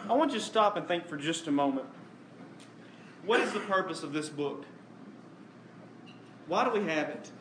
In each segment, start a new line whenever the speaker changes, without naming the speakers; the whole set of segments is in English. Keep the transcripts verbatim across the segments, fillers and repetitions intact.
I want you to stop and think for just a moment. What is the purpose of this book? Why do we have it?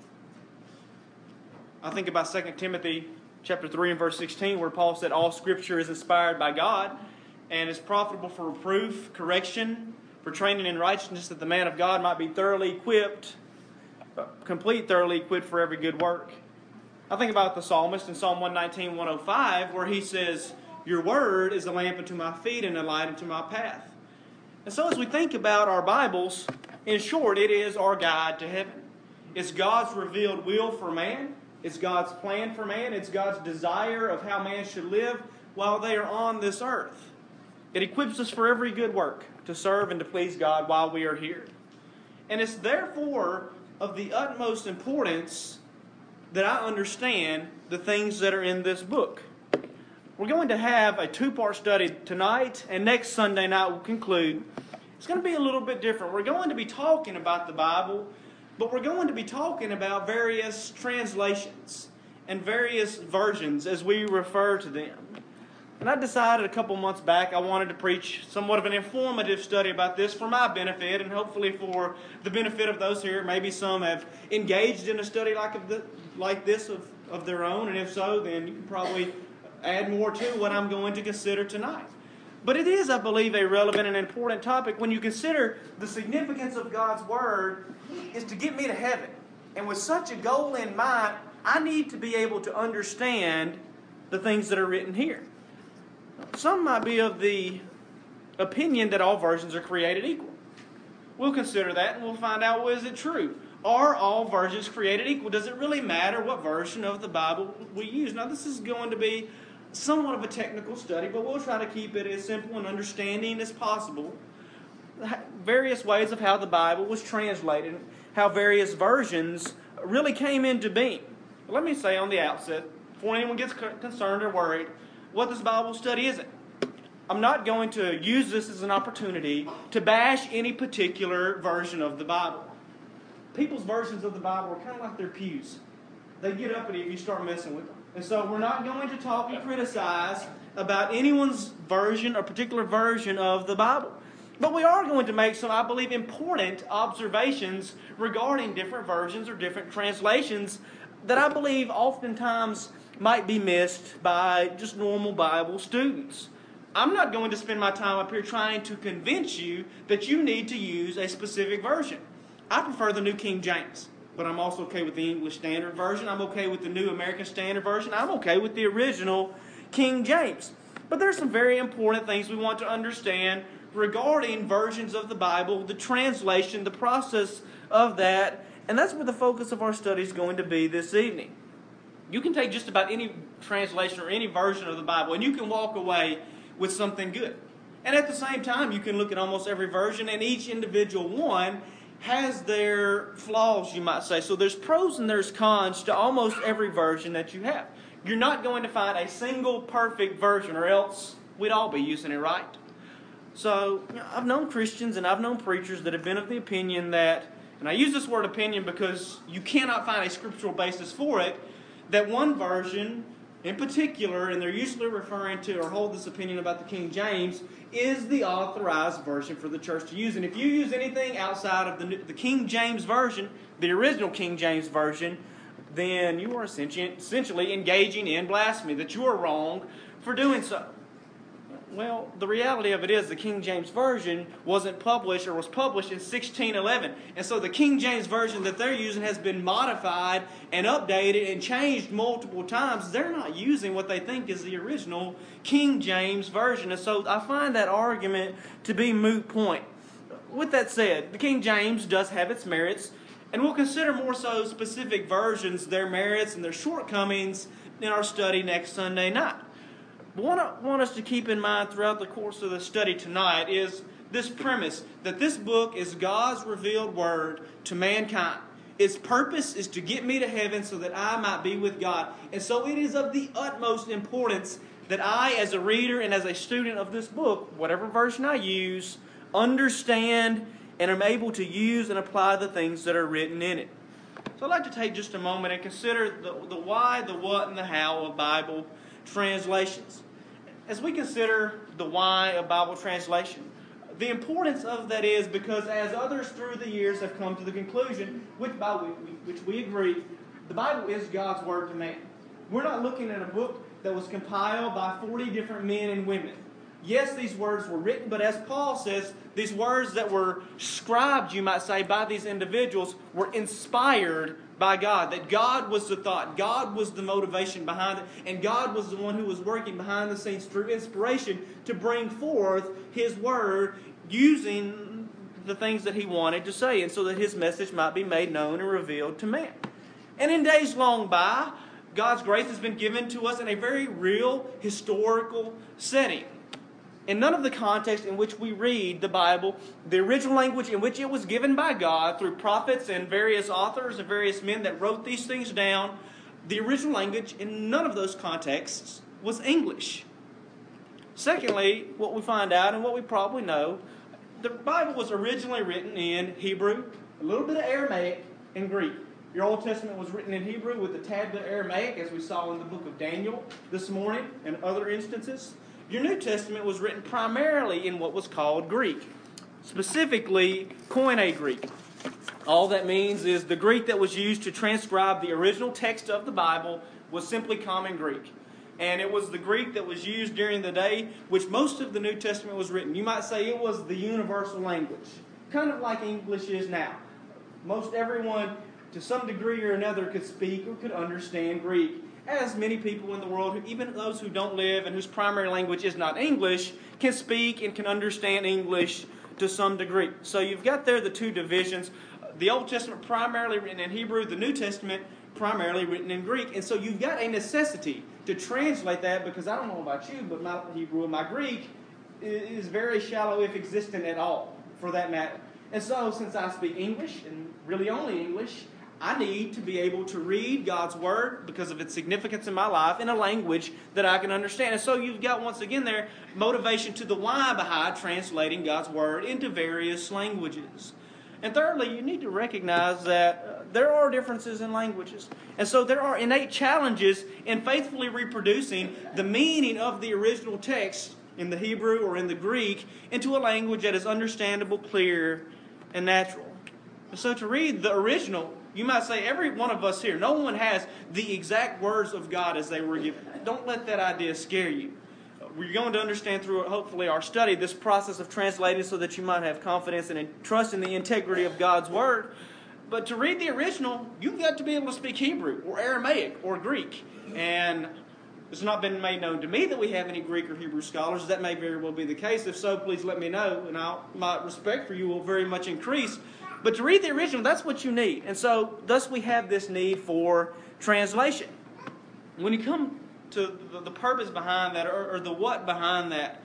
I think about Second Timothy chapter three and verse sixteen, where Paul said all Scripture is inspired by God and is profitable for reproof, correction, for training in righteousness, that the man of God might be thoroughly equipped, complete, thoroughly equipped for every good work. I think about the psalmist in Psalm one nineteen, one oh five, where he says, your word is a lamp unto my feet and a light unto my path. And so as we think about our Bibles, in short, it is our guide to heaven. It's God's revealed will for man. It's God's plan for man. It's God's desire of how man should live while they are on this earth. It equips us for every good work to serve and to please God while we are here. And it's therefore of the utmost importance that I understand the things that are in this book. We're going to have a two-part study tonight, and next Sunday night we'll conclude. It's going to be a little bit different. We're going to be talking about the Bible, but we're going to be talking about various translations and various versions as we refer to them. And I decided a couple months back I wanted to preach somewhat of an informative study about this for my benefit and hopefully for the benefit of those here. Maybe some have engaged in a study like, the, like this of, of their own, and if so, then you can probably add more to what I'm going to consider tonight. But it is, I believe, a relevant and important topic when you consider the significance of God's Word is to get me to heaven. And with such a goal in mind, I need to be able to understand the things that are written here. Some might be of the opinion that all versions are created equal. We'll consider that and we'll find out, well, is it true? Are all versions created equal? Does it really matter what version of the Bible we use? Now, this is going to be somewhat of a technical study, but we'll try to keep it as simple and understanding as possible. Various ways of how the Bible was translated, how various versions really came into being. Let me say on the outset, before anyone gets concerned or worried, what this Bible study isn't. I'm not going to use this as an opportunity to bash any particular version of the Bible. People's versions of the Bible are kind of like their pews. They get uppity if you start messing with them. And so we're not going to talk and criticize about anyone's version or particular version of the Bible. But we are going to make some, I believe, important observations regarding different versions or different translations that I believe oftentimes might be missed by just normal Bible students. I'm not going to spend my time up here trying to convince you that you need to use a specific version. I prefer the New King James, but I'm also okay with the English Standard Version. I'm okay with the New American Standard Version. I'm okay with the original King James. But there's some very important things we want to understand regarding versions of the Bible, the translation, the process of that, and that's where the focus of our study is going to be this evening. You can take just about any translation or any version of the Bible, and you can walk away with something good. And at the same time, you can look at almost every version, and each individual one has their flaws, you might say. So there's pros and there's cons to almost every version that you have. You're not going to find a single perfect version, or else we'd all be using it right. So you know, I've known Christians and I've known preachers that have been of the opinion that, and I use this word opinion because you cannot find a scriptural basis for it, that one version in particular, and they're usually referring to or hold this opinion about the King James, is the authorized version for the church to use. And if you use anything outside of the, the King James Version, the original King James Version, then you are essentially engaging in blasphemy, that you are wrong for doing so. Well, the reality of it is the King James Version wasn't published or was published in sixteen eleven. And so the King James Version that they're using has been modified and updated and changed multiple times. They're not using what they think is the original King James Version. And so I find that argument to be moot point. With that said, the King James does have its merits, and we'll consider more so specific versions, their merits and their shortcomings in our study next Sunday night. But what I want us to keep in mind throughout the course of the study tonight is this premise that this book is God's revealed word to mankind. Its purpose is to get me to heaven so that I might be with God. And so it is of the utmost importance that I, as a reader and as a student of this book, whatever version I use, understand and am able to use and apply the things that are written in it. So I'd like to take just a moment and consider the, the why, the what, and the how of Bible translations. as we consider the why of Bible translation, the importance of that is because as others through the years have come to the conclusion, which, by which we agree, the Bible is God's Word to man. We're not looking at a book that was compiled by forty different men and women. Yes, these words were written, but as Paul says, these words that were scribed, you might say, by these individuals were inspired by God. That God was the thought, God was the motivation behind it, and God was the one who was working behind the scenes through inspiration to bring forth His Word using the things that He wanted to say, and so that His message might be made known and revealed to man. And in days long by, God's grace has been given to us in a very real, historical setting. In none of the context in which we read the Bible, the original language in which it was given by God through prophets and various authors and various men that wrote these things down, the original language in none of those contexts was English. Secondly, what we find out and what we probably know, the Bible was originally written in Hebrew, a little bit of Aramaic, and Greek. Your Old Testament was written in Hebrew with a tad bit of Aramaic, as we saw in the book of Daniel this morning and other instances. Your New Testament was written primarily in what was called Greek, specifically Koine Greek. All that means is the Greek that was used to transcribe the original text of the Bible was simply common Greek. And it was the Greek that was used during the day which most of the New Testament was written. You might say it was the universal language, kind of like English is now. Most everyone, to some degree or another, could speak or could understand Greek. As many people in the world, even those who don't live and whose primary language is not English, can speak and can understand English to some degree. So you've got there the two divisions. The Old Testament primarily written in Hebrew, the New Testament primarily written in Greek. And so you've got a necessity to translate that, because I don't know about you, but my Hebrew and my Greek is very shallow, if existent at all, for that matter. And so since I speak English, and really only English, I need to be able to read God's Word because of its significance in my life in a language that I can understand. And so you've got, once again there, motivation to the why behind translating God's Word into various languages. And thirdly, you need to recognize that uh, there are differences in languages. And so there are innate challenges in faithfully reproducing the meaning of the original text in the Hebrew or in the Greek into a language that is understandable, clear, and natural. And so to read the original, you might say every one of us here, no one has the exact words of God as they were given. Don't let that idea scare you. We're going to understand through, hopefully, our study, this process of translating so that you might have confidence and trust in the integrity of God's Word. But to read the original, you've got to be able to speak Hebrew or Aramaic or Greek. And it's not been made known to me that we have any Greek or Hebrew scholars. That may very well be the case. If so, please let me know, and I'll, my respect for you will very much increase. But to read the original, that's what you need. And so, thus we have this need for translation. When you come to the, the purpose behind that, or, or the what behind that,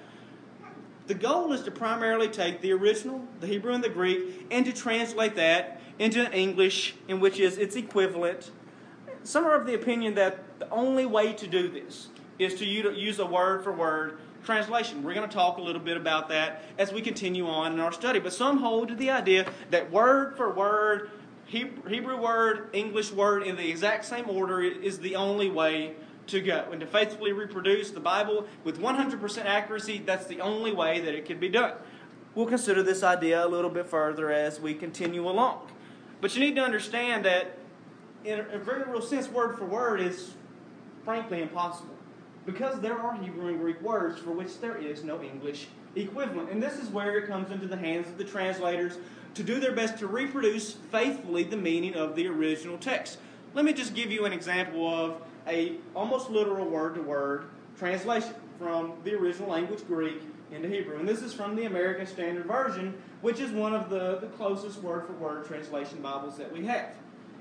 the goal is to primarily take the original, the Hebrew and the Greek, and to translate that into English, in which is its equivalent. Some are of the opinion that the only way to do this is to use a word-for-word translation. We're going to talk a little bit about that as we continue on in our study. But some hold to the idea that word for word, Hebrew word, English word in the exact same order is the only way to go. And to faithfully reproduce the Bible with one hundred percent accuracy, that's the only way that it can be done. We'll consider this idea a little bit further as we continue along. But you need to understand that in a very real sense, word for word is frankly impossible, because there are Hebrew and Greek words for which there is no English equivalent. And this is where it comes into the hands of the translators to do their best to reproduce faithfully the meaning of the original text. Let me just give you an example of a almost literal word-to-word translation from the original language Greek into Hebrew. And this is from the American Standard Version, which is one of the, the closest word-for-word translation Bibles that we have.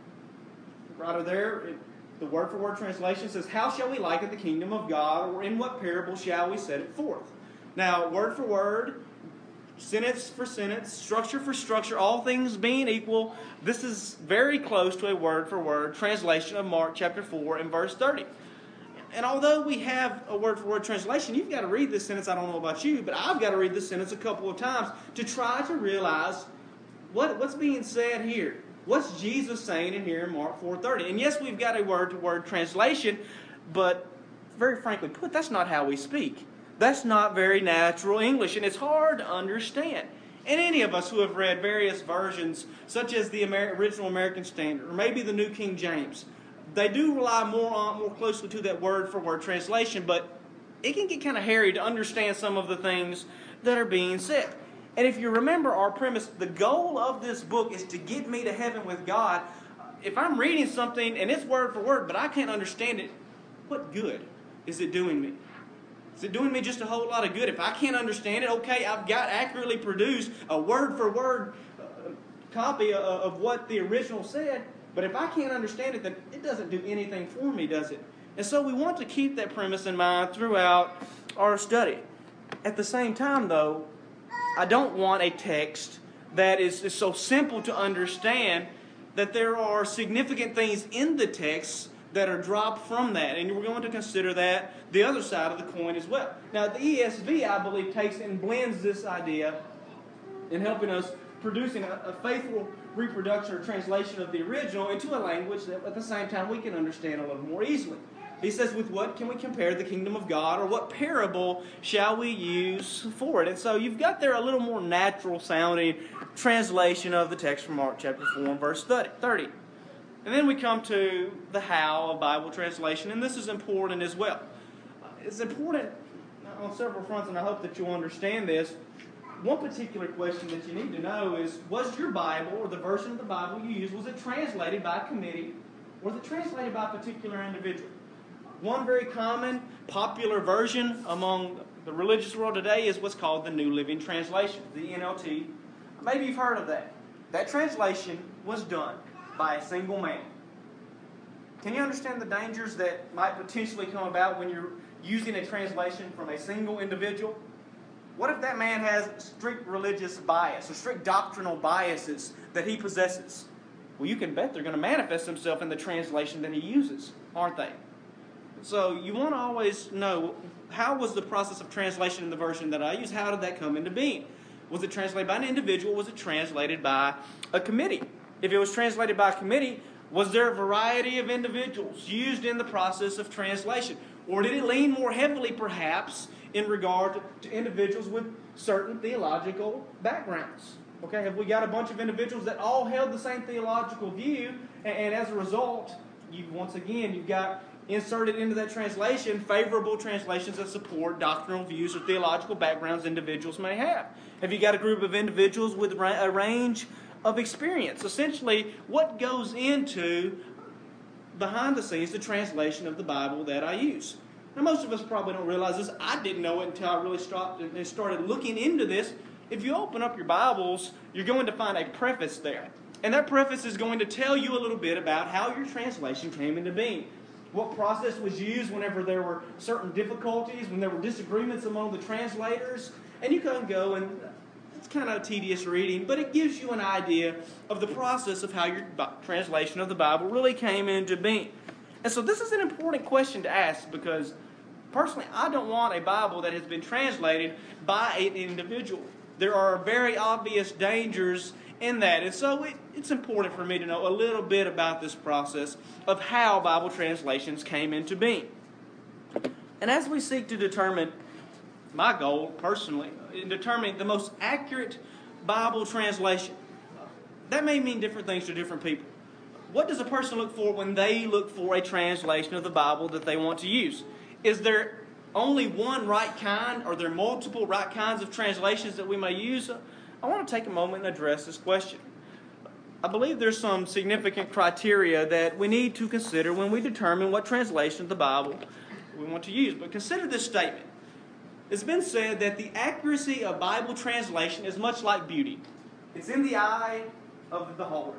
Right over there, it, the word-for-word translation says, "How shall we liken the kingdom of God, or in what parable shall we set it forth?" Now, word-for-word, sentence for sentence, structure for structure, all things being equal, this is very close to a word-for-word translation of Mark chapter four and verse thirty. And although we have a word-for-word translation, you've got to read this sentence, I don't know about you, but I've got to read this sentence a couple of times to try to realize what, what's being said here. What's Jesus saying in here in Mark four thirty? And yes, we've got a word-to-word translation, but very frankly put, that's not how we speak. That's not very natural English, and it's hard to understand. And any of us who have read various versions, such as the Amer- original American Standard, or maybe the New King James, they do rely more on more closely to that word-for-word translation, but it can get kind of hairy to understand some of the things that are being said. And if you remember our premise, the goal of this book is to get me to heaven with God. If I'm reading something and it's word for word, but I can't understand it, what good is it doing me? Is it doing me just a whole lot of good? If I can't understand it, okay, I've got accurately produced a word-for-word uh, copy of, of what the original said, but if I can't understand it, then it doesn't do anything for me, does it? And so we want to keep that premise in mind throughout our study. At the same time, though, I don't want a text that is, is so simple to understand that there are significant things in the text that are dropped from that. And we're going to consider that the other side of the coin as well. Now, the E S V, I believe, takes and blends this idea in helping us producing a, a faithful reproduction or translation of the original into a language that at the same time we can understand a little more easily. He says, with what can we compare the kingdom of God, or what parable shall we use for it? And so you've got there a little more natural sounding translation of the text from Mark chapter four and verse thirty. And then we come to the how of Bible translation, and this is important as well. It's important on several fronts, and I hope that you'll understand this. One particular question that you need to know is, was your Bible, or the version of the Bible you used, was it translated by a committee, or was it translated by a particular individual? One very common, popular version among the religious world today is what's called the New Living Translation, the N L T. Maybe you've heard of that. That translation was done by a single man. Can you understand the dangers that might potentially come about when you're using a translation from a single individual? What if that man has strict religious bias or strict doctrinal biases that he possesses? Well, you can bet they're going to manifest themselves in the translation that he uses, aren't they? So you want to always know, how was the process of translation in the version that I use? How did that come into being? Was it translated by an individual? Was it translated by a committee? If it was translated by a committee, was there a variety of individuals used in the process of translation? Or did it lean more heavily, perhaps, in regard to individuals with certain theological backgrounds? Okay, have we got a bunch of individuals that all held the same theological view, and, and as a result, you once again, you've got inserted into that translation favorable translations that support doctrinal views or theological backgrounds individuals may have? Have you got a group of individuals with a range of experience? Essentially, what goes into, behind the scenes, the translation of the Bible that I use? Now, most of us probably don't realize this. I didn't know it until I really stopped and started looking into this. If you open up your Bibles, you're going to find a preface there. And that preface is going to tell you a little bit about how your translation came into being. What process was used whenever there were certain difficulties, when there were disagreements among the translators. And you can go, and it's kind of tedious reading, but it gives you an idea of the process of how your translation of the Bible really came into being. And so this is an important question to ask, because personally, I don't want a Bible that has been translated by an individual. There are very obvious dangers in that. And so it, it's important for me to know a little bit about this process of how Bible translations came into being. And as we seek to determine, my goal personally, in determining the most accurate Bible translation, that may mean different things to different people. What does a person look for when they look for a translation of the Bible that they want to use? Is there only one right kind? Are there multiple right kinds of translations that we may use? I want to take a moment and address this question. I believe there's some significant criteria that we need to consider when we determine what translation of the Bible we want to use. But consider this statement. It's been said that the accuracy of Bible translation is much like beauty. It's in the eye of the beholder.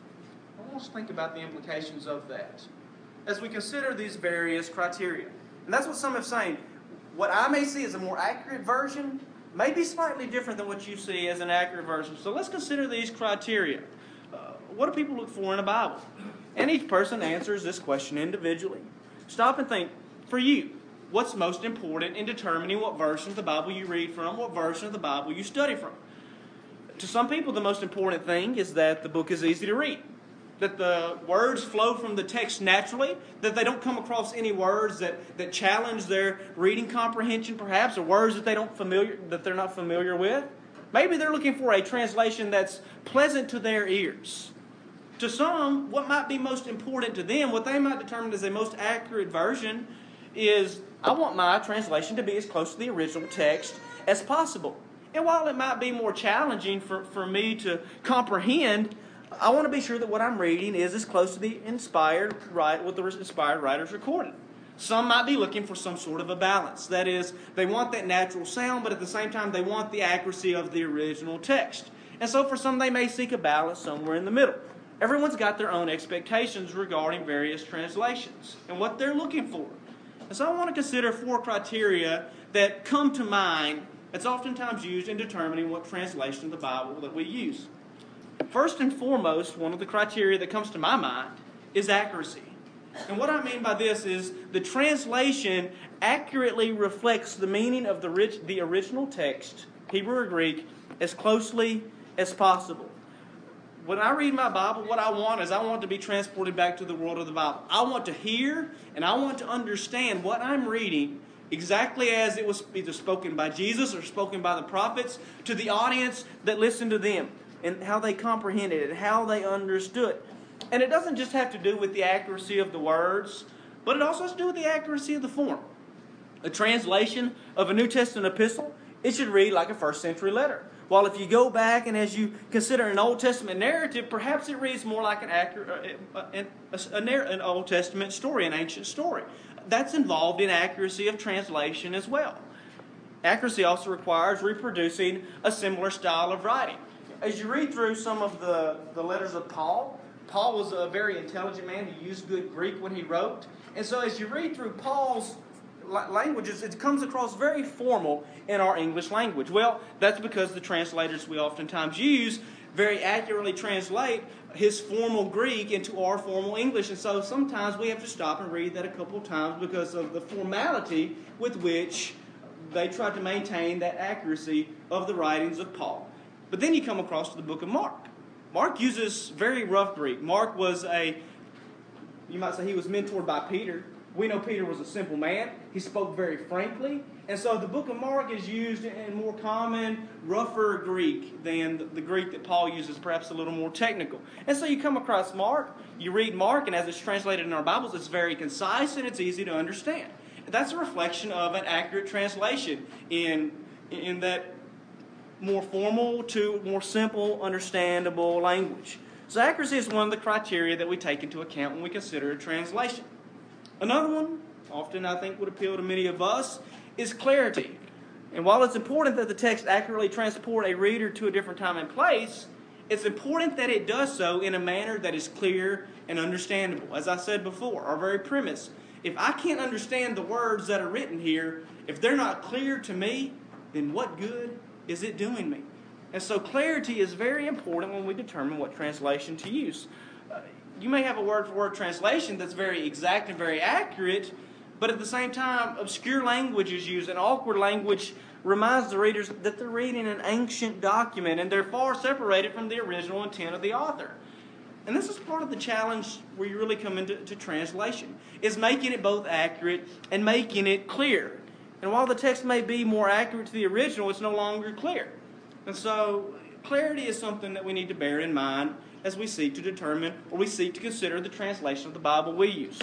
I want us to think about the implications of that as we consider these various criteria. And that's what some have saying. What I may see as a more accurate version may be slightly different than what you see as an accurate version. So let's consider these criteria. Uh, what do people look for in a Bible? And each person answers this question individually. Stop and think, for you, what's most important in determining what version of the Bible you read from, what version of the Bible you study from? To some people, the most important thing is that the book is easy to read. that the words flow from the text naturally, that they don't come across any words that, that challenge their reading comprehension perhaps, or words that they don't familiar that they're not familiar with. Maybe they're looking for a translation that's pleasant to their ears. To some, what might be most important to them, what they might determine as a most accurate version, is I want my translation to be as close to the original text as possible. And while it might be more challenging for, for me to comprehend, I want to be sure that what I'm reading is as close to the inspired right what the inspired writers recorded. Some might be looking for some sort of a balance. That is, they want that natural sound, but at the same time they want the accuracy of the original text. And so for some they may seek a balance somewhere in the middle. Everyone's got their own expectations regarding various translations and what they're looking for. And so I want to consider four criteria that come to mind that's oftentimes used in determining what translation of the Bible that we use. First and foremost, one of the criteria that comes to my mind is accuracy. And what I mean by this is the translation accurately reflects the meaning of the, rich, the original text, Hebrew or Greek, as closely as possible. When I read my Bible, what I want is I want to be transported back to the world of the Bible. I want to hear and I want to understand what I'm reading exactly as it was either spoken by Jesus or spoken by the prophets to the audience that listened to them, and how they comprehended it, how they understood. And it doesn't just have to do with the accuracy of the words, but it also has to do with the accuracy of the form. A translation of a New Testament epistle, it should read like a first century letter. While if you go back and as you consider an Old Testament narrative, perhaps it reads more like an, accurate, an, an Old Testament story, an ancient story. That's involved in accuracy of translation as well. Accuracy also requires reproducing a similar style of writing. As you read through some of the, the letters of Paul, Paul was a very intelligent man. He used good Greek when he wrote. And so as you read through Paul's languages, it comes across very formal in our English language. Well, that's because the translators we oftentimes use very accurately translate his formal Greek into our formal English. And so sometimes we have to stop and read that a couple of times because of the formality with which they try to maintain that accuracy of the writings of Paul. But then you come across to the book of Mark. Mark uses very rough Greek. Mark was a, you might say he was mentored by Peter. We know Peter was a simple man. He spoke very frankly. And so the book of Mark is used in more common, rougher Greek than the Greek that Paul uses, perhaps a little more technical. And so you come across Mark, you read Mark, and as it's translated in our Bibles, it's very concise and it's easy to understand. That's a reflection of an accurate translation in, in that more formal to more simple, understandable language. So accuracy is one of the criteria that we take into account when we consider a translation. Another one, often I think would appeal to many of us, is clarity. And while it's important that the text accurately transport a reader to a different time and place, it's important that it does so in a manner that is clear and understandable. As I said before, our very premise, if I can't understand the words that are written here, if they're not clear to me, then what good is it doing me? And so clarity is very important when we determine what translation to use. Uh, you may have a word-for-word translation that's very exact and very accurate, but at the same time, obscure language is used, and awkward language reminds the readers that they're reading an ancient document, and they're far separated from the original intent of the author. And this is part of the challenge where you really come into to translation, is making it both accurate and making it clear. And while the text may be more accurate to the original, it's no longer clear. And so clarity is something that we need to bear in mind as we seek to determine or we seek to consider the translation of the Bible we use.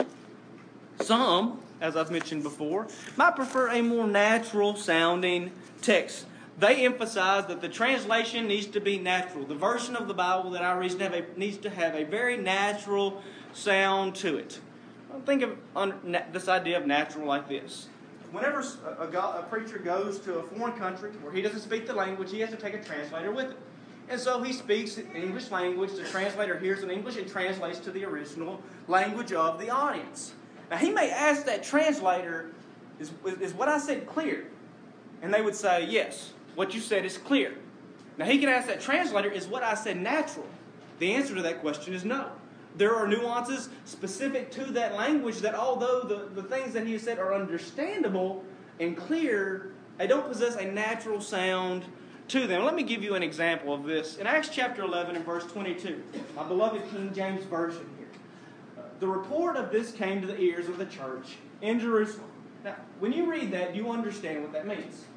Some, as I've mentioned before, might prefer a more natural sounding text. They emphasize that the translation needs to be natural. The version of the Bible that I read needs to have a, needs to have a very natural sound to it. Think of this idea of natural like this. Whenever a, a, a preacher goes to a foreign country where he doesn't speak the language, he has to take a translator with him. And so he speaks English language. The translator hears in English and translates to the original language of the audience. Now he may ask that translator, is, is what I said clear? And they would say, yes, what you said is clear. Now he can ask that translator, is what I said natural? The answer to that question is no. There are nuances specific to that language that although the, the things that he has said are understandable and clear, they don't possess a natural sound to them. Let me give you an example of this. In Acts chapter eleven and verse twenty-two, my beloved King James Version here, the report of this came to the ears of the church in Jerusalem. Now, when you read that, you understand what that means.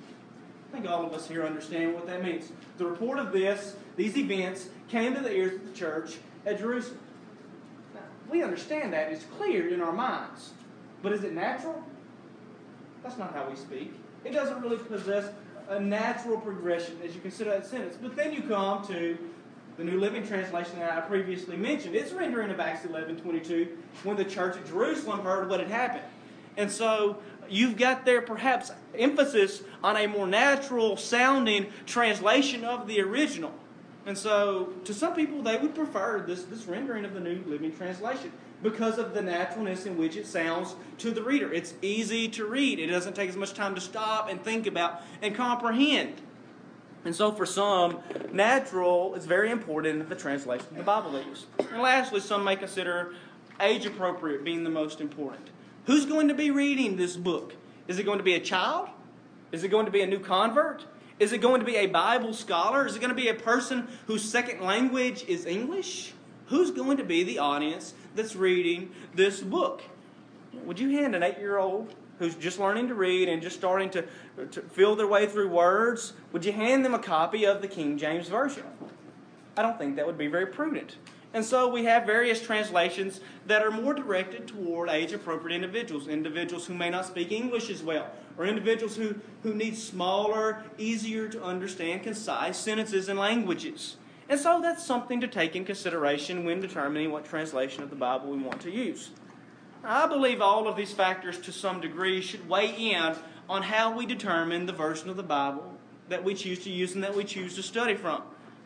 I think all of us here understand what that means. The report of this, these events, came to the ears of the church at Jerusalem. Now, we understand that. It's clear in our minds. But is it natural? That's not how we speak. It doesn't really possess a natural progression as you consider that sentence. But then you come to the New Living Translation that I previously mentioned. It's rendering of Acts eleven twenty-two when the church at Jerusalem heard what had happened. And so you've got there perhaps emphasis on a more natural sounding translation of the original. And so to some people they would prefer this, this rendering of the New Living Translation because of the naturalness in which it sounds to the reader. It's easy to read. It doesn't take as much time to stop and think about and comprehend. And so for some, natural is very important in the translation the Bible uses. And lastly, some may consider age-appropriate being the most important. Who's going to be reading this book? Is it going to be a child? Is it going to be a new convert? Is it going to be a Bible scholar? Is it going to be a person whose second language is English? Who's going to be the audience that's reading this book? Would you hand an eight-year-old who's just learning to read and just starting to, to feel their way through words, would you hand them a copy of the King James Version? I don't think that would be very prudent. And so we have various translations that are more directed toward age-appropriate individuals, individuals who may not speak English as well, or individuals who, who need smaller, easier to understand, concise sentences and languages. And so that's something to take in consideration when determining what translation of the Bible we want to use. I believe all of these factors to some degree should weigh in on how we determine the version of the Bible that we choose to use and that we choose to study from.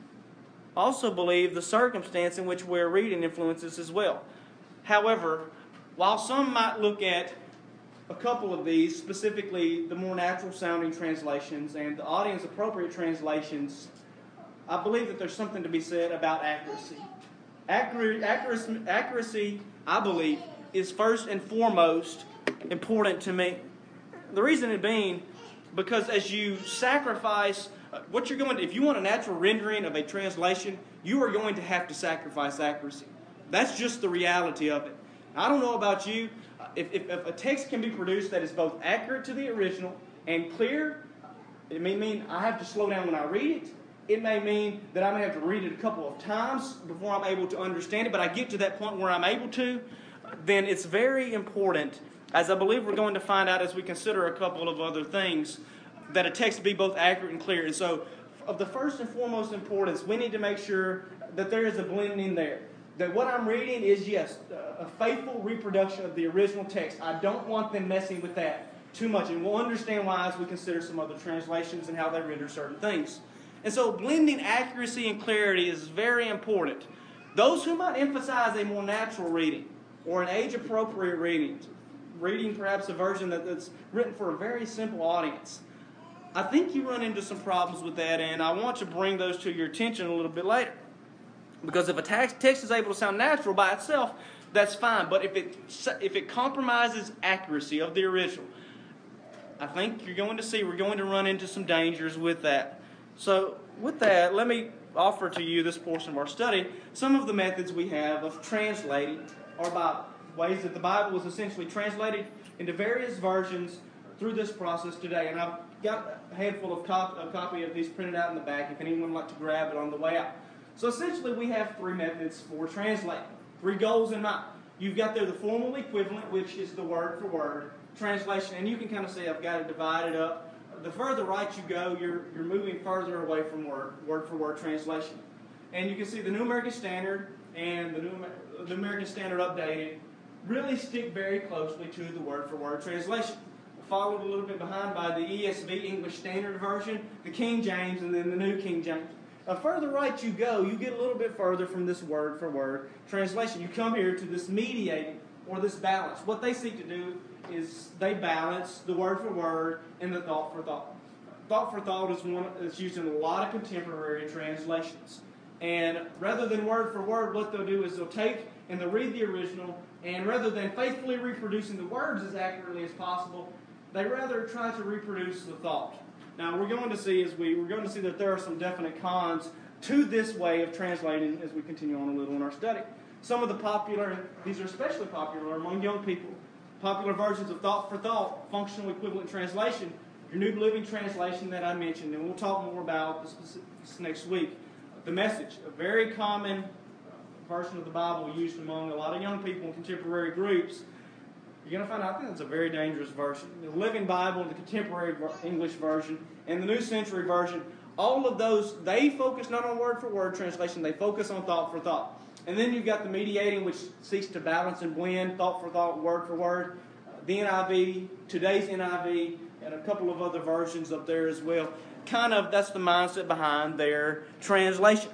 I also believe the circumstance in which we're reading influences as well. However, while some might look at a couple of these, specifically the more natural sounding translations and the audience appropriate translations, I believe that there's something to be said about accuracy. Accuracy, accuracy, accuracy I believe, is first and foremost important to me. The reason it being, because as you sacrifice what you're going to, if you want a natural rendering of a translation, you are going to have to sacrifice accuracy. That's just the reality of it. I don't know about you. If, if, if a text can be produced that is both accurate to the original and clear, it may mean I have to slow down when I read it. It may mean that I may have to read it a couple of times before I'm able to understand it, but I get to that point where I'm able to, then it's very important, as I believe we're going to find out as we consider a couple of other things, that a text be both accurate and clear. And so, of the first and foremost importance, we need to make sure that there is a blending there. That what I'm reading is, yes, a faithful reproduction of the original text. I don't want them messing with that too much. And we'll understand why as we consider some other translations and how they render certain things. And so, blending accuracy and clarity is very important. Those who might emphasize a more natural reading or an age-appropriate reading, reading perhaps a version that, that's written for a very simple audience, I think you run into some problems with that, and I want to bring those to your attention a little bit later. Because if a text is able to sound natural by itself, that's fine. But if it if it compromises accuracy of the original, I think you're going to see we're going to run into some dangers with that. So with that, let me offer to you this portion of our study some of the methods we have of translating our Bible. Ways that the Bible was essentially translated into various versions through this process today. And I've got a handful of cop- a copy of these printed out in the back if anyone would like to grab it on the way out. So essentially we have three methods for translating. Three goals in mind. You've got there the formal equivalent, which is the word for word translation. And you can kind of see I've got it divided up. The further right you go, you're, you're moving further away from word, word for word translation. And you can see the New American Standard and the New the American Standard Updated really stick very closely to the word for word translation. Followed a little bit behind by the E S V, English Standard Version, the King James, and then the New King James. The further right you go, you get a little bit further from this word-for-word translation. You come here to this mediating, or this balance. What they seek to do is they balance the word-for-word and the thought-for-thought. Thought-for-thought is one that's used in a lot of contemporary translations. And rather than word-for-word, what they'll do is they'll take and they'll read the original, and rather than faithfully reproducing the words as accurately as possible, they rather try to reproduce the thought. Now, we're going to see as we we're going to see that there are some definite cons to this way of translating as we continue on a little in our study. Some of the popular, these are especially popular among young people, popular versions of Thought for Thought, functional equivalent translation, your New Living Translation that I mentioned, and we'll talk more about this, this next week. The Message, a very common version of the Bible used among a lot of young people in contemporary groups. You're going to find out, I think it's a very dangerous version. The Living Bible, the Contemporary English Version, and the New Century Version, all of those, they focus not on word-for-word translation, they focus on thought for thought. And then you've got the mediating, which seeks to balance and blend thought for thought, word for word. Uh, the N I V, today's N I V, and a couple of other versions up there as well. Kind of, that's the mindset behind their translation.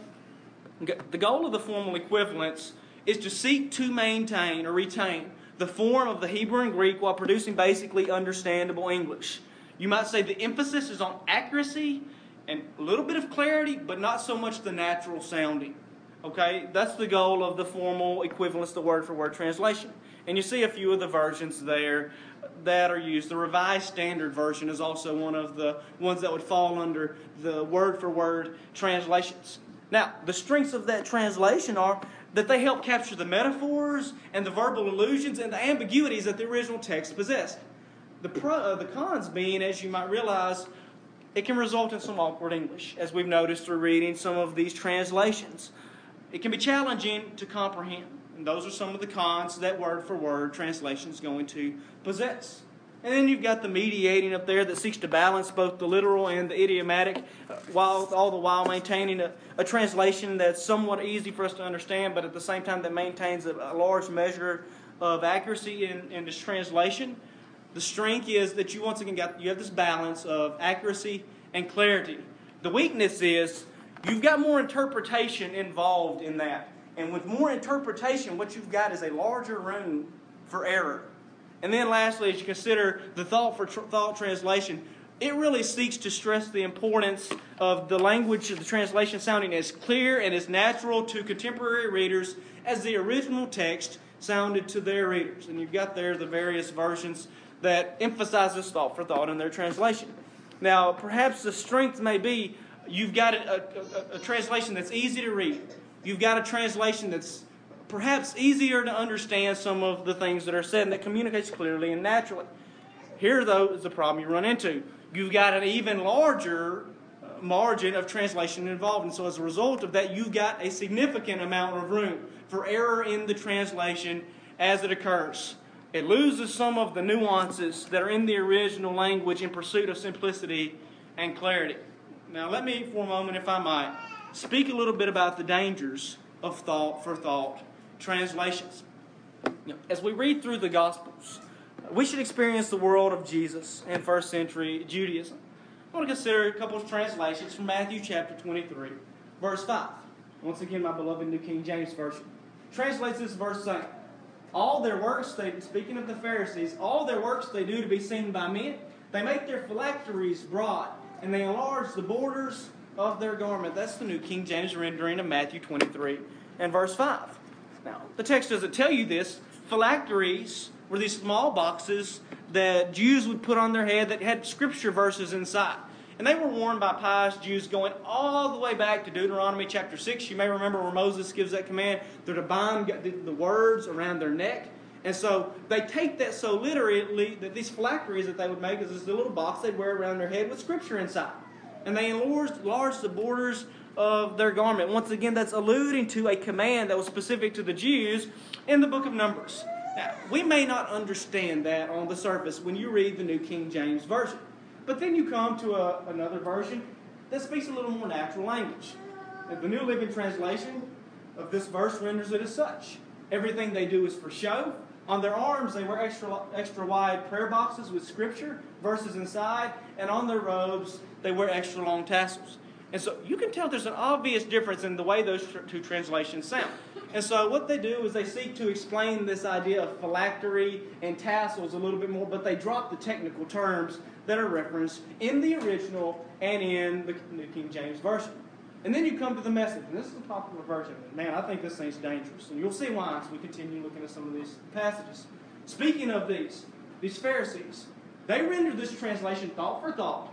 The goal of the formal equivalents is to seek to maintain or retain the form of the Hebrew and Greek while producing basically understandable English. You might say the emphasis is on accuracy and a little bit of clarity, but not so much the natural sounding. Okay, that's the goal of the formal equivalence, the word-for-word translation. And you see a few of the versions there that are used. The Revised Standard Version is also one of the ones that would fall under the word-for-word translations. Now, the strengths of that translation are that they help capture the metaphors and the verbal allusions and the ambiguities that the original text possessed. The, pro, uh, the cons being, as you might realize, it can result in some awkward English, as we've noticed through reading some of these translations. It can be challenging to comprehend. And those are some of the cons that word-for-word translation is going to possess. And then you've got the mediating up there that seeks to balance both the literal and the idiomatic, uh, while all the while maintaining a, a translation that's somewhat easy for us to understand, but at the same time that maintains a, a large measure of accuracy in, in this translation. The strength is that you once again got you have this balance of accuracy and clarity. The weakness is you've got more interpretation involved in that. And with more interpretation, what you've got is a larger room for error. And then lastly, as you consider the thought for tr- thought translation, it really seeks to stress the importance of the language of the translation sounding as clear and as natural to contemporary readers as the original text sounded to their readers. And you've got there the various versions that emphasize this thought for thought in their translation. Now, perhaps the strength may be you've got a, a, a translation that's easy to read. You've got a translation that's perhaps easier to understand some of the things that are said and that communicates clearly and naturally. Here, though, is the problem you run into. You've got an even larger uh, margin of translation involved. And so as a result of that, you've got a significant amount of room for error in the translation as it occurs. It loses some of the nuances that are in the original language in pursuit of simplicity and clarity. Now, let me, for a moment, if I might, speak a little bit about the dangers of thought for thought translations. You know, as we read through the Gospels, we should experience the world of Jesus and first century Judaism. I want to consider a couple of translations from Matthew chapter twenty-three, verse five. Once again, my beloved New King James Version translates this verse saying, all their works, they, speaking of the Pharisees, all their works they do to be seen by men. They make their phylacteries broad, and they enlarge the borders of their garment. That's the New King James rendering of Matthew twenty-three and verse five. Now, the text doesn't tell you this. Phylacteries were these small boxes that Jews would put on their head that had scripture verses inside. And they were worn by pious Jews going all the way back to Deuteronomy chapter six. You may remember where Moses gives that command. They're to bind the words around their neck. And so they take that so literally that these phylacteries that they would make is this little box they'd wear around their head with scripture inside. And they enlarged the borders of their garment. Once again, that's alluding to a command that was specific to the Jews in the book of Numbers. Now, we may not understand that on the surface when you read the New King James Version. But then you come to a, another version that speaks a little more natural language. The New Living Translation of this verse renders it as such. Everything they do is for show. On their arms, they wear extra, extra wide prayer boxes with scripture, verses inside. And on their robes, they wear extra long tassels. And so you can tell there's an obvious difference in the way those two translations sound. And so what they do is they seek to explain this idea of phylactery and tassels a little bit more, but they drop the technical terms that are referenced in the original and in the New King James Version. And then you come to the Message, and this is a popular version. Man, I think this thing's dangerous. And you'll see why as we continue looking at some of these passages. Speaking of these, these Pharisees, they rendered this translation thought for thought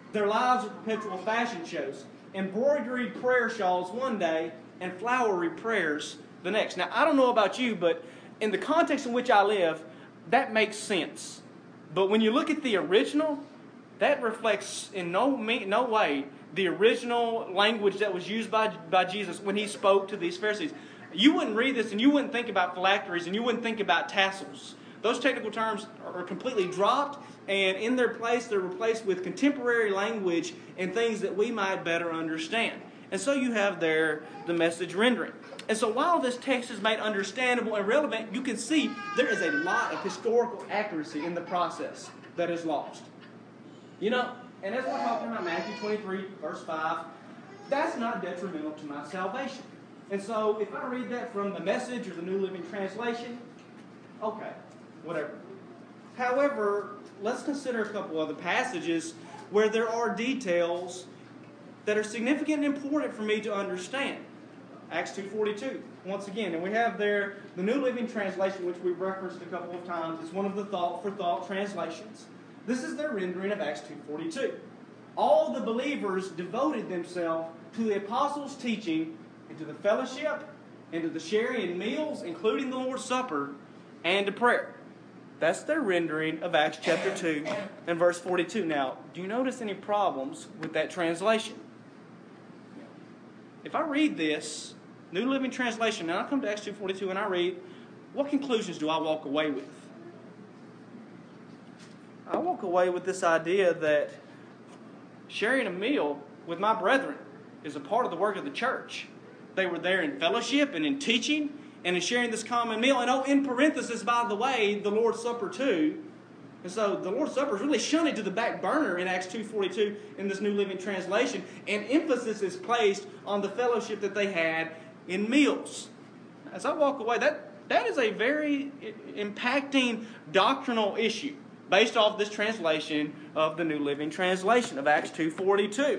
Their lives are perpetual fashion shows. Embroidery prayer shawls one day and flowery prayers the next. Now, I don't know about you, but in the context in which I live, that makes sense. But when you look at the original, that reflects in no no way the original language that was used by, by Jesus when he spoke to these Pharisees. You wouldn't read this and you wouldn't think about phylacteries and you wouldn't think about tassels. Those technical terms are completely dropped, and in their place they're replaced with contemporary language and things that we might better understand. And so you have there the message rendering. And so while this text is made understandable and relevant, you can see there is a lot of historical accuracy in the process that is lost. You know, and as we're talking about Matthew twenty-three, verse five, that's not detrimental to my salvation. And so if I read that from the Message or the New Living Translation, okay, whatever. However, let's consider a couple other passages where there are details that are significant and important for me to understand. Acts two forty-two, once again, and we have there the New Living Translation, which we've referenced a couple of times. It's one of the thought-for-thought translations. This is their rendering of Acts two forty-two. All the believers devoted themselves to the apostles' teaching and to the fellowship and to the sharing in meals, including the Lord's Supper, and to prayer. That's their rendering of Acts chapter two and verse forty-two. Now, do you notice any problems with that translation? If I read this, New Living Translation, and I come to Acts two forty-two and I read, what conclusions do I walk away with? I walk away with this idea that sharing a meal with my brethren is a part of the work of the church. They were there in fellowship and in teaching and in sharing this common meal. And oh, in parenthesis, by the way, the Lord's Supper too. And so the Lord's Supper is really shunted to the back burner in Acts two forty-two in this New Living Translation. And emphasis is placed on the fellowship that they had in meals. As I walk away, that, that is a very impacting doctrinal issue based off this translation of the New Living Translation of Acts two forty-two.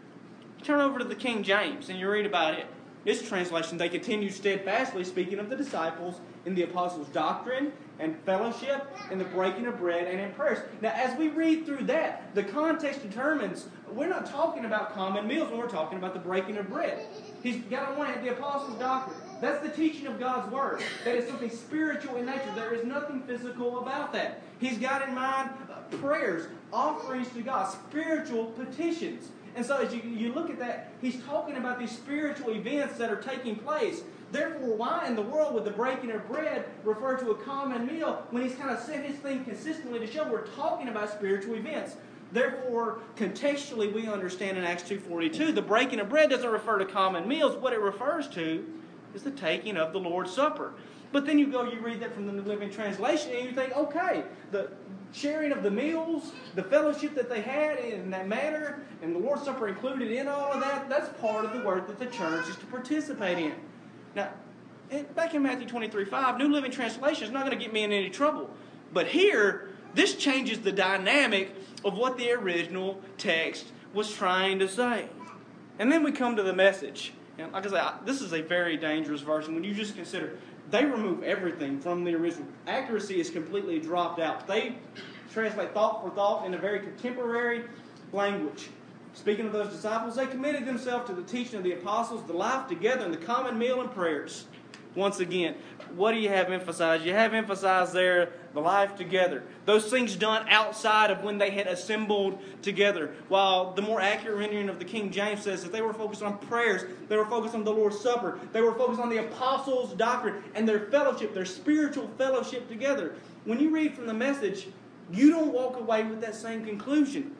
Turn over to the King James and you read about it. This translation, they continue steadfastly speaking of the disciples in the apostles' doctrine and fellowship and the breaking of bread and in prayers. Now, as we read through that, the context determines we're not talking about common meals when we're talking about the breaking of bread. He's got on one hand the apostles' doctrine. That's the teaching of God's Word. That is something spiritual in nature. There is nothing physical about that. He's got in mind uh, prayers, offerings to God, spiritual petitions. And so as you, you look at that, he's talking about these spiritual events that are taking place. Therefore, why in the world would the breaking of bread refer to a common meal when he's kind of said his thing consistently to show we're talking about spiritual events? Therefore, contextually, we understand in Acts two forty-two, the breaking of bread doesn't refer to common meals. What it refers to is the taking of the Lord's Supper. But then you go, you read that from the New Living Translation, and you think, okay, the sharing of the meals, the fellowship that they had in that manner, and the Lord's Supper included in all of that, that's part of the work that the church is to participate in. Now, back in Matthew twenty-three five, New Living Translation is not going to get me in any trouble. But here, this changes the dynamic of what the original text was trying to say. And then we come to the Message. And like I say, this is a very dangerous version. When you just consider, they remove everything from the original. Accuracy is completely dropped out. They translate thought for thought in a very contemporary language. Speaking of those disciples, they committed themselves to the teaching of the apostles, the life together, and the common meal and prayers. Once again, what do you have emphasized? You have emphasized there the life together. Those things done outside of when they had assembled together. While the more accurate rendering of the King James says that they were focused on prayers, they were focused on the Lord's Supper, they were focused on the apostles' doctrine and their fellowship, their spiritual fellowship together. When you read from the Message, you don't walk away with that same conclusion.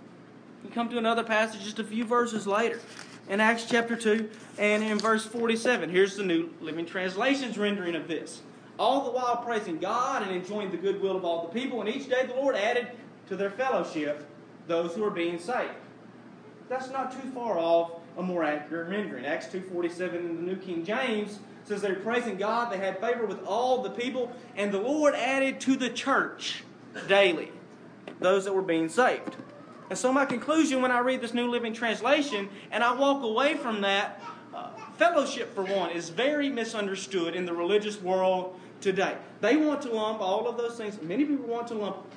You come to another passage just a few verses later. In Acts chapter two and in verse forty-seven. Here's the New Living Translation's rendering of this. All the while praising God and enjoying the goodwill of all the people, and each day the Lord added to their fellowship those who are being saved. That's not too far off a more accurate rendering. Acts two forty-seven in the New King James says they were praising God, they had favor with all the people, and the Lord added to the church daily those that were being saved. And so my conclusion when I read this New Living Translation and I walk away from that, uh, fellowship for one is very misunderstood in the religious world today. They want to lump all of those things, many people want to lump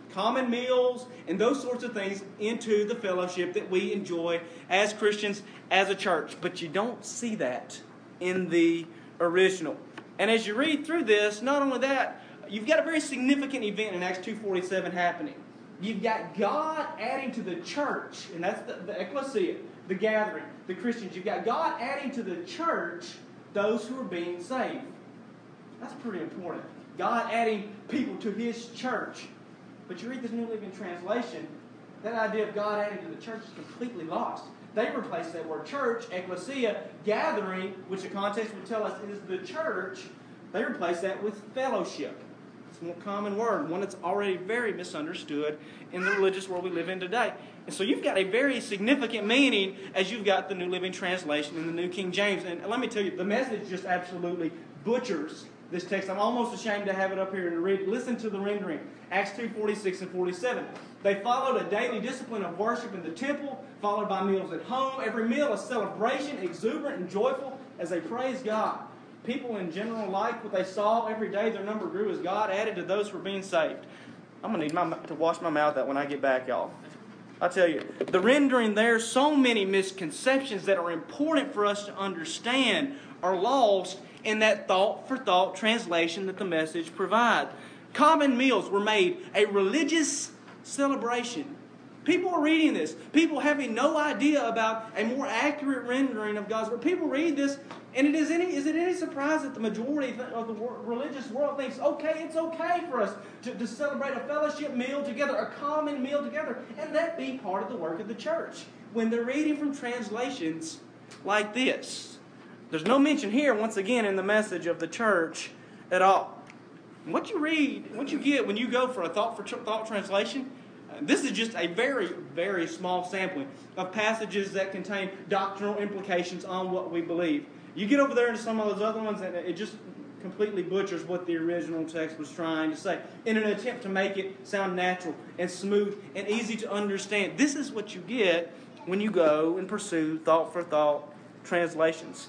common meals and those sorts of things into the fellowship that we enjoy as Christians, as a church. But you don't see that in the original. And as you read through this, not only that, you've got a very significant event in Acts two forty-seven happening. You've got God adding to the church, and that's the, the ecclesia, the gathering, the Christians. You've got God adding to the church those who are being saved. That's pretty important. God adding people to His church. But you read this New Living Translation, that idea of God adding to the church is completely lost. They replace that word church, ecclesia, gathering, which the context would tell us is the church. They replace that with fellowship. It's a more common word, one that's already very misunderstood in the religious world we live in today. And so you've got a very significant meaning as you've got the New Living Translation and the New King James. And let me tell you, the Message just absolutely butchers this text. I'm almost ashamed to have it up here and read. Listen to the rendering. Acts two forty-six and forty-seven. They followed a daily discipline of worship in the temple, followed by meals at home. Every meal a celebration, exuberant and joyful as they praised God. People in general liked what they saw every day. Their number grew as God added to those who were being saved. I'm going to need my, to wash my mouth out when I get back, y'all. I tell you, the rendering there, so many misconceptions that are important for us to understand are lost in that thought-for-thought translation that the Message provides. Common meals were made a religious celebration. People are reading this. People having no idea about a more accurate rendering of God's Word. People read this, and it is, any, is it any surprise that the majority of the religious world thinks, okay, it's okay for us to, to celebrate a fellowship meal together, a common meal together, and that be part of the work of the church. When they're reading from translations like this, there's no mention here, once again, in the Message of the church at all. And what you read, what you get when you go for a thought-for-thought translation, this is just a very, very small sampling of passages that contain doctrinal implications on what we believe. You get over there into some of those other ones, and it just completely butchers what the original text was trying to say in an attempt to make it sound natural and smooth and easy to understand. This is what you get when you go and pursue thought-for-thought translations.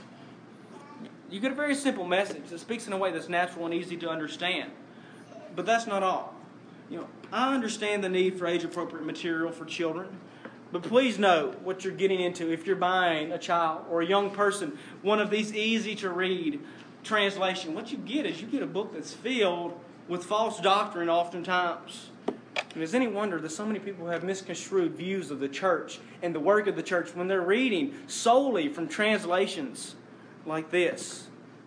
You get a very simple message that speaks in a way that's natural and easy to understand. But that's not all. You know, I understand the need for age-appropriate material for children, but please know what you're getting into if you're buying a child or a young person one of these easy-to-read translations. What you get is you get a book that's filled with false doctrine oftentimes. And is any wonder that so many people have misconstrued views of the church and the work of the church when they're reading solely from translations like this?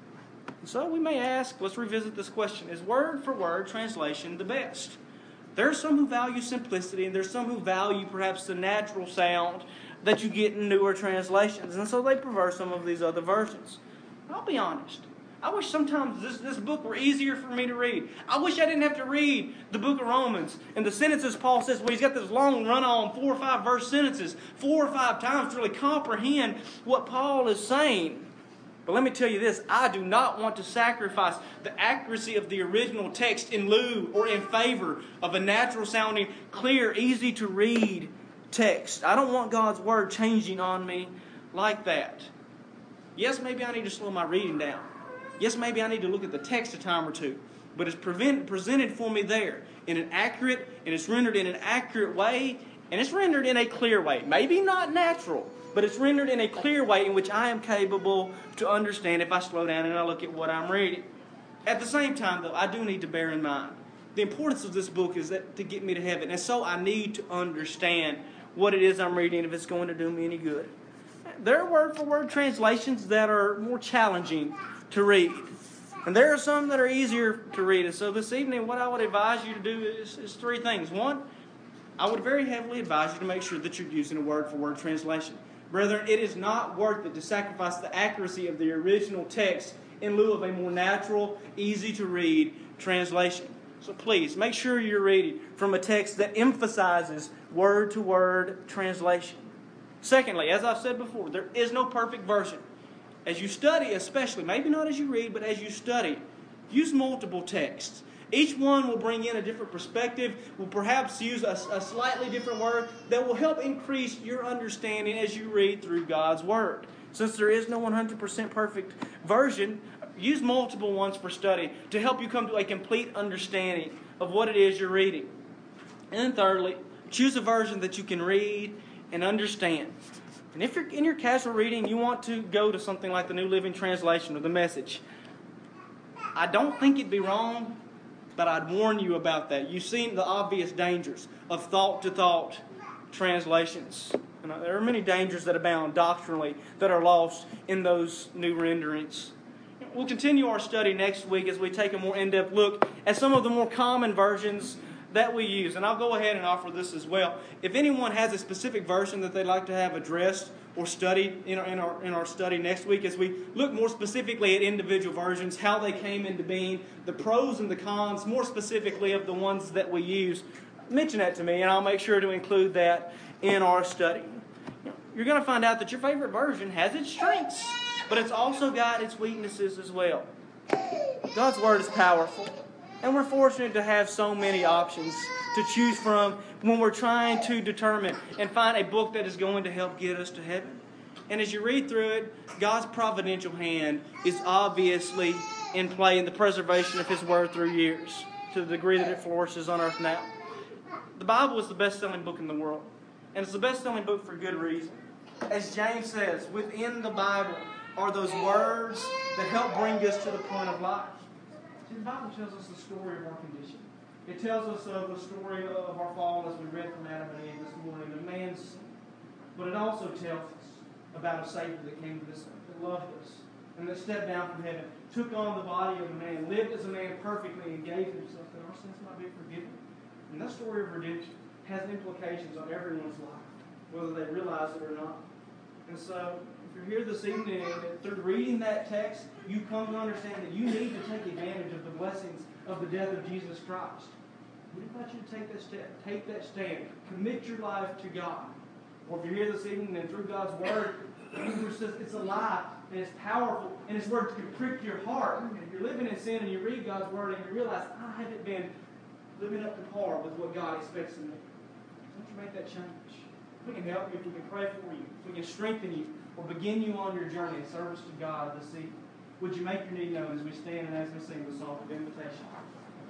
And so we may ask, let's revisit this question, is word-for-word translation the best? There are some who value simplicity, and there's some who value perhaps the natural sound that you get in newer translations. And so they prefer some of these other versions. I'll be honest. I wish sometimes this, this book were easier for me to read. I wish I didn't have to read the book of Romans and the sentences Paul says, well, he's got this long run-on, four or five verse sentences, four or five times to really comprehend what Paul is saying. But let me tell you this, I do not want to sacrifice the accuracy of the original text in lieu or in favor of a natural-sounding, clear, easy-to-read text. I don't want God's Word changing on me like that. Yes, maybe I need to slow my reading down. Yes, maybe I need to look at the text a time or two. But it's prevent, presented for me there in an accurate, and it's rendered in an accurate way, and it's rendered in a clear way. Maybe not natural, but it's rendered in a clear way in which I am capable to understand if I slow down and I look at what I'm reading. At the same time, though, I do need to bear in mind the importance of this book is that to get me to heaven. And so I need to understand what it is I'm reading if it's going to do me any good. There are word-for-word translations that are more challenging to read. And there are some that are easier to read. And so this evening, what I would advise you to do is, is three things. One, I would very heavily advise you to make sure that you're using a word-for-word translation. Brethren, it is not worth it to sacrifice the accuracy of the original text in lieu of a more natural, easy-to-read translation. So please, make sure you're reading from a text that emphasizes word-to-word translation. Secondly, as I've said before, there is no perfect version. As you study especially, maybe not as you read, but as you study, use multiple texts. Each one will bring in a different perspective, will perhaps use a, a slightly different word that will help increase your understanding as you read through God's Word. Since there is no one hundred percent perfect version, use multiple ones for study to help you come to a complete understanding of what it is you're reading. And then thirdly, choose a version that you can read and understand. And if you're in your casual reading, you want to go to something like the New Living Translation or the Message. I don't think it'd be wrong, but I'd warn you about that. You've seen the obvious dangers of thought-to-thought translations. And there are many dangers that abound doctrinally that are lost in those new renderings. We'll continue our study next week as we take a more in-depth look at some of the more common versions that we use. And I'll go ahead and offer this as well. If anyone has a specific version that they'd like to have addressed or studied in our, in our, in our study next week, as we look more specifically at individual versions, how they came into being, the pros and the cons, more specifically of the ones that we use, mention that to me, and I'll make sure to include that in our study. You're going to find out that your favorite version has its strengths, but it's also got its weaknesses as well. God's Word is powerful, and we're fortunate to have so many options to choose from when we're trying to determine and find a book that is going to help get us to heaven. And as you read through it, God's providential hand is obviously in play in the preservation of His Word through years, to the degree that it flourishes on earth now. The Bible is the best-selling book in the world, and it's the best-selling book for good reason. As James says, within the Bible are those words that help bring us to the point of life. See, the Bible tells us the story of our condition. It tells us of the story of our fall, as we read from Adam and Eve this morning, of man's sin. But it also tells us about a Savior that came to this earth, that loved us, and that stepped down from heaven, took on the body of a man, lived as a man perfectly, and gave Himself that our sins might be forgiven. And that story of redemption has implications on everyone's life, whether they realize it or not. And so, if you're here this evening and through reading that text, you come to understand that you need to take advantage of the blessings of the death of Jesus Christ. We invite you to take that step, take that stand, commit your life to God. Or if you're here this evening and through God's Word, Hebrews says it's alive and it's powerful and His Word can prick your heart. If you're living in sin and you read God's Word and you realize, I haven't been living up to par with what God expects of me. Don't you make that change? We can help you, if we can pray for you, if we can strengthen you, or begin you on your journey in service to God this evening. Would you make your need known as we stand and as we sing the song of invitation?